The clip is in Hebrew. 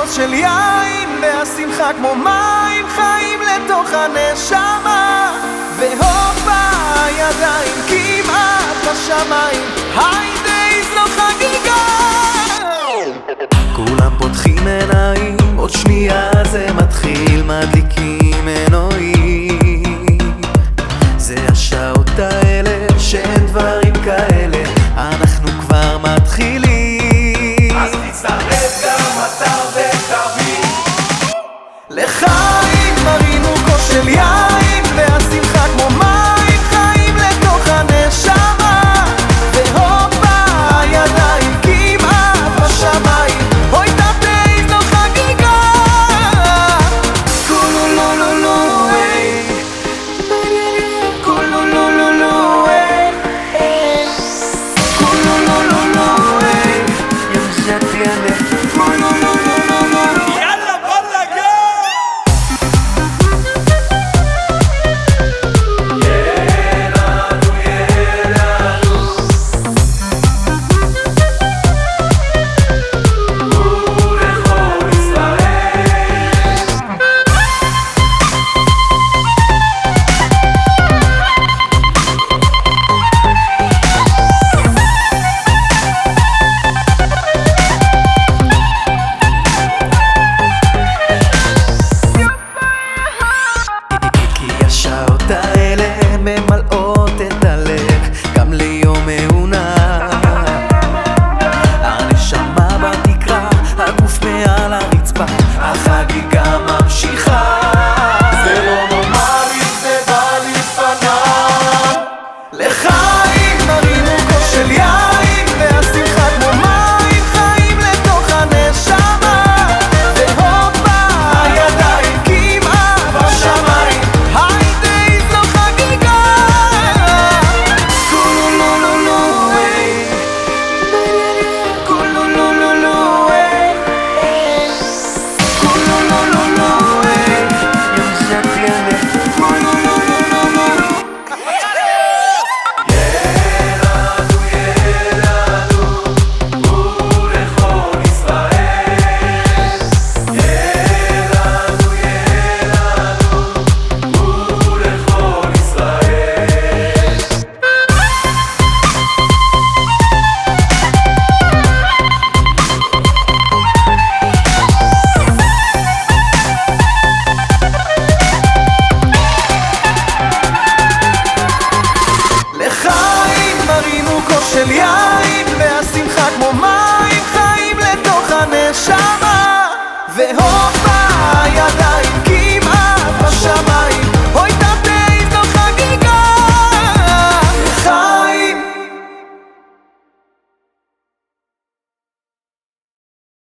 כוס של יין, והשמחה כמו מים חיים לתוך הנשמה, והופה הידיים כמעט בשמיים, היידי זו חגיגה. כולם פותחים עיניים, עוד שנייה זה מתחיל, מדליקים מנועים. זה השעות האלה שאין דברים כאלה, אנחנו כבר מתחילים. אז תצטרף גם אתה ותביא לחיים, מרינו כוס של יין, והשמחה כמו מים חיים לתוך הנשמה, והופה הידיים כמעט בשמיים, אוי תתי זו חגיגה. כולו לו לו לו כולו לו לו לו כולו לו לו לו ya tiene כולו לו לו לו. יאללה בלגה. האלה ממלאות את הלב גם ליום מעונה. הנשמה בתקרה, הגוף מעל הרצפה, החגיגה ממשיכה. זה לא נורמלי, זה בא לפניו. לחיים, מרינו כוס של יין, והשמחה כמו מים חיים לתוך הנשמה, והופה הידיים כמעט בשמיים, היידי זו חגיגה. כולו לו לו לו כולו לו לו לו כולו לו לו לו ya tiene כולו לו לו לו. לחיים, מרינו כוס של יין, והשמחה כמו מים חיים לתוך הנשמה, והוא